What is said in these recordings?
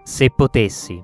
Se potessi.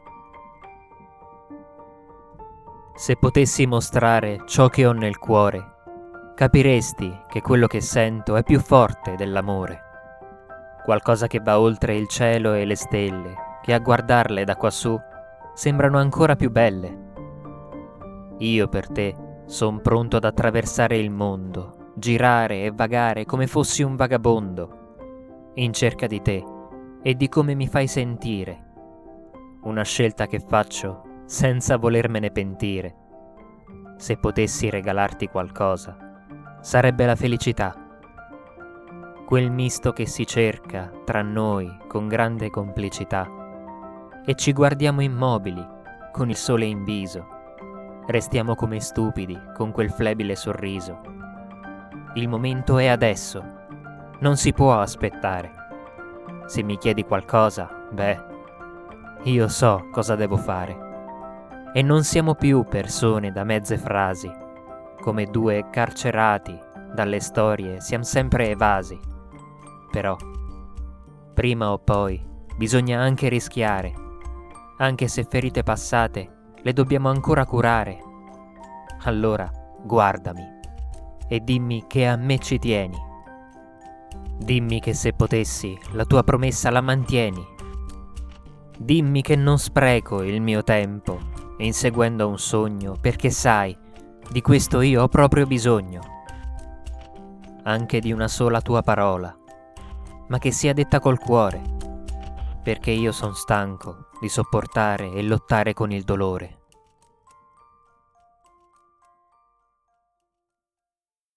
Se potessi mostrare ciò che ho nel cuore, capiresti che quello che sento è più forte dell'amore. Qualcosa che va oltre il cielo e le stelle, che a guardarle da quassù sembrano ancora più belle. Io per te son pronto ad attraversare il mondo, girare e vagare come fossi un vagabondo, in cerca di te e di come mi fai sentire. Una scelta che faccio senza volermene pentire. Se potessi regalarti qualcosa, sarebbe la felicità. Quel misto che si cerca tra noi con grande complicità. E ci guardiamo immobili, con il sole in viso. Restiamo come stupidi con quel flebile sorriso. Il momento è adesso, non si può aspettare. Se mi chiedi qualcosa, io so cosa devo fare. E non siamo più persone da mezze frasi, come due carcerati dalle storie siamo sempre evasi. Però, prima o poi, bisogna anche rischiare, anche se ferite passate le dobbiamo ancora curare. Allora, guardami e dimmi che a me ci tieni. Dimmi che se potessi, la tua promessa la mantieni. Dimmi che non spreco il mio tempo inseguendo un sogno, perché sai, di questo io ho proprio bisogno. Anche di una sola tua parola, ma che sia detta col cuore, perché io son stanco di sopportare e lottare con il dolore.